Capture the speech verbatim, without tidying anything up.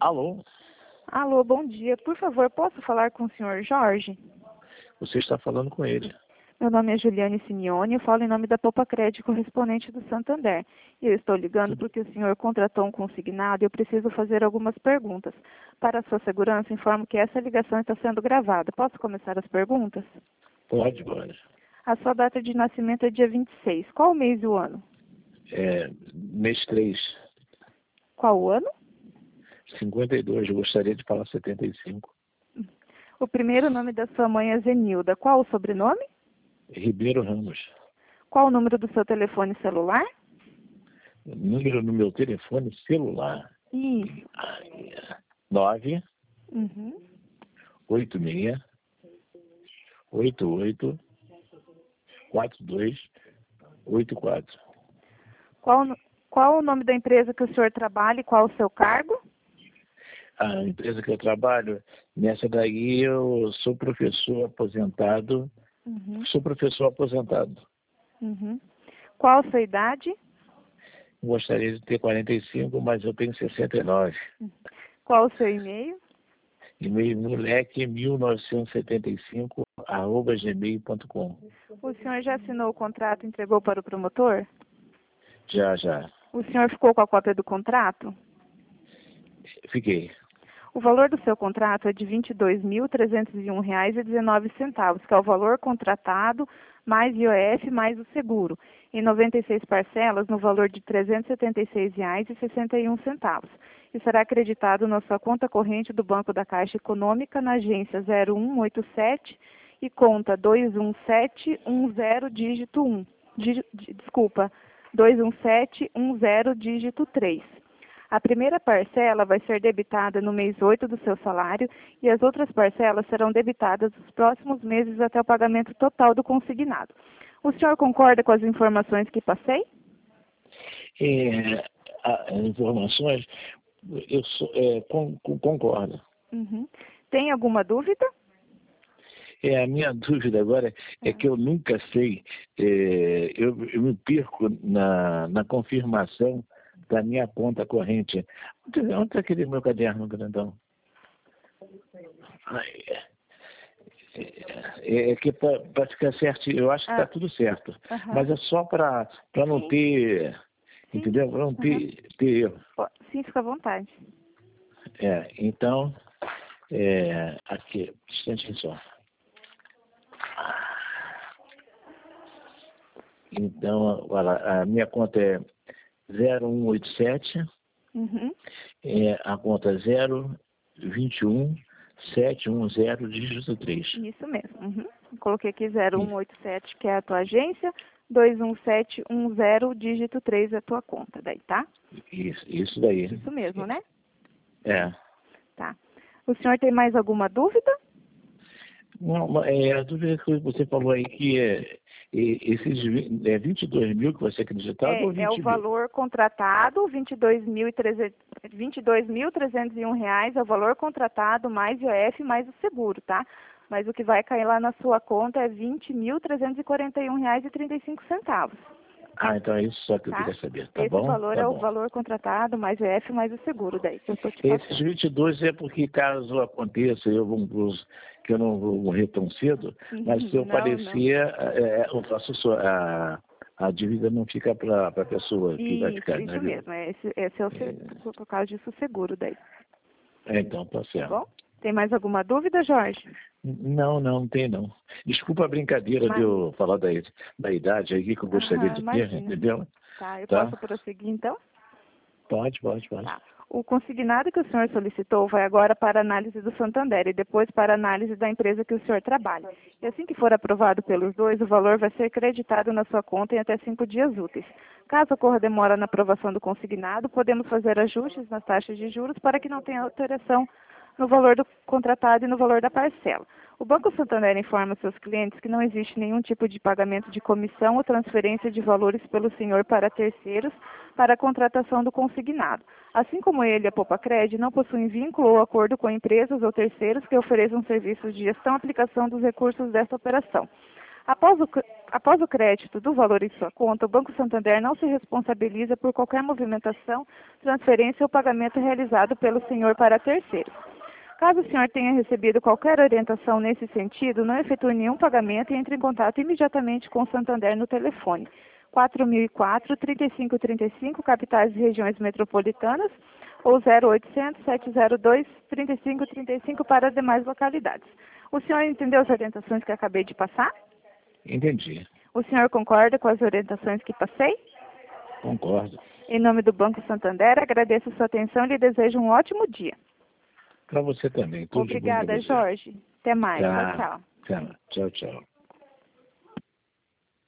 Alô, Alô, bom dia. Por favor, posso falar com o senhor Jorge? você está falando com ele. Meu nome é Juliane Simeone, eu falo em nome da Popa Crédito, correspondente do Santander. E eu estou ligando porque o senhor contratou um consignado e eu preciso fazer algumas perguntas. Para a sua segurança, informo que essa ligação está sendo gravada. Posso começar as perguntas? Pode, pode. A sua data de nascimento é dia vinte e seis. Qual o mês e o ano? É, mês três, Qual o ano? cinquenta e dois, eu gostaria de falar setenta e cinco. O primeiro nome da sua mãe é Zenilda. Qual o sobrenome? Ribeiro Ramos. Qual o número do seu telefone celular? Número no meu telefone celular. Isso. nove Uhum. oito seis oito oito quatro dois oito quatro. Qual, qual o nome da empresa que o senhor trabalha e qual o seu cargo? A empresa que eu trabalho, nessa daí eu sou professor aposentado. Uhum. Sou professor aposentado. Uhum. Qual a sua idade? Gostaria de ter quarenta e cinco, mas eu tenho sessenta e nove. Qual o seu e-mail? E-mail moleque mil novecentos e setenta e cinco arroba gmail ponto com. O senhor já assinou o contrato e entregou para o promotor? Já, já. O senhor ficou com a cópia do contrato? Fiquei. O valor do seu contrato é de vinte e dois mil trezentos e um reais e dezenove centavos, que é o valor contratado mais I O F mais o seguro, em noventa e seis parcelas no valor de trezentos e setenta e seis reais e sessenta e um centavos. E será acreditado na sua conta corrente do Banco da Caixa Econômica na agência zero um oito sete e conta dois um sete um zero dígito um. Dí, desculpa, dois um sete um zero dígito três. A primeira parcela vai ser debitada no mês oito do seu salário e as outras parcelas serão debitadas nos próximos meses até o pagamento total do consignado. O senhor concorda com as informações que passei? É, a- as informações, eu sou, é, con, con- concordo. Uhum. Tem alguma dúvida? É, a minha dúvida agora é É. que eu nunca sei, é, eu, eu me perco na, na confirmação da minha conta corrente. Onde onde está aquele meu caderno grandão? Ai, É, é que para ficar certo, eu acho que está Ah. tudo certo. Aham. Mas é só para não Sim. ter, Sim. entendeu? Para não ter, Aham. ter erro. Pô, sim, fica à vontade. É, então, é, aqui, um instantinho só. Então, olha, a minha conta é zero um oito sete, Uhum. é, a conta é zero vinte e um sete um zero dígito três. Isso mesmo. Uhum. Coloquei aqui zero um oito sete, que é a tua agência, dois um sete um zero, dígito três é a tua conta, daí, tá? Isso, isso daí. Isso mesmo, né? É. Tá. O senhor tem mais alguma dúvida? Não, mas, é, a dúvida que você falou aí que é, é, esses vi- é vinte e dois mil que vai ser acreditado ou É, é o vinte mil? valor contratado, vinte e dois mil trezentos e um reais é o valor contratado, mais I O F, mais o seguro, tá? Mas o que vai cair lá na sua conta é vinte mil trezentos e quarenta e um reais e trinta e cinco centavos, Ah, então é isso só que eu tá? queria saber. Tá Esse bom? valor Tá é o bom. valor contratado, mais I O F, mais o seguro, daí, que eu estou te Esses passando. vinte e dois é porque caso aconteça, eu vou, vou- que eu não vou morrer tão cedo, mas se eu Não, não. falecer, é, eu faço só, a, a dívida não fica para a pessoa que vai Isso, ficar, né? isso mesmo. É, esse, esse é o se- por causa disso o seguro daí, É, então, tá tá certo. bom? Tem mais alguma dúvida, Jorge? Não, não, não tem não. Desculpa a brincadeira de Mas, eu falar da, da idade aí que eu gostaria aham, de ter, imagina. entendeu? Tá, eu Tá? posso prosseguir então? Pode, pode, pode. Tá. O consignado que o senhor solicitou vai agora para análise do Santander e depois para análise da empresa que o senhor trabalha. E assim que for aprovado pelos dois, o valor vai ser creditado na sua conta em até cinco dias úteis. Caso ocorra demora na aprovação do consignado, podemos fazer ajustes nas taxas de juros para que não tenha alteração no valor do contratado e no valor da parcela. O Banco Santander informa seus clientes que não existe nenhum tipo de pagamento de comissão ou transferência de valores pelo senhor para terceiros para a contratação do consignado. Assim como ele, a Popacred, não possuem vínculo ou acordo com empresas ou terceiros que ofereçam serviços de gestão e aplicação dos recursos desta operação. Após o, após o crédito do valor em sua conta, o Banco Santander não se responsabiliza por qualquer movimentação, transferência ou pagamento realizado pelo senhor para terceiros. Caso o senhor tenha recebido qualquer orientação nesse sentido, não efetue nenhum pagamento e entre em contato imediatamente com o Santander no telefone quatro mil e quatro, trinta e cinco trinta e cinco, capitais e regiões metropolitanas, ou zero oitocentos, sete zero dois, trinta e cinco trinta e cinco para as demais localidades. O senhor entendeu as orientações que acabei de passar? Entendi. O senhor concorda com as orientações que passei? Concordo. Em nome do Banco Santander, agradeço a sua atenção e lhe desejo um ótimo dia. Para você também. Tudo Obrigada, de bom pra você. Jorge. Até mais. Tá. Tchau, tchau. Tchau, tchau. tchau.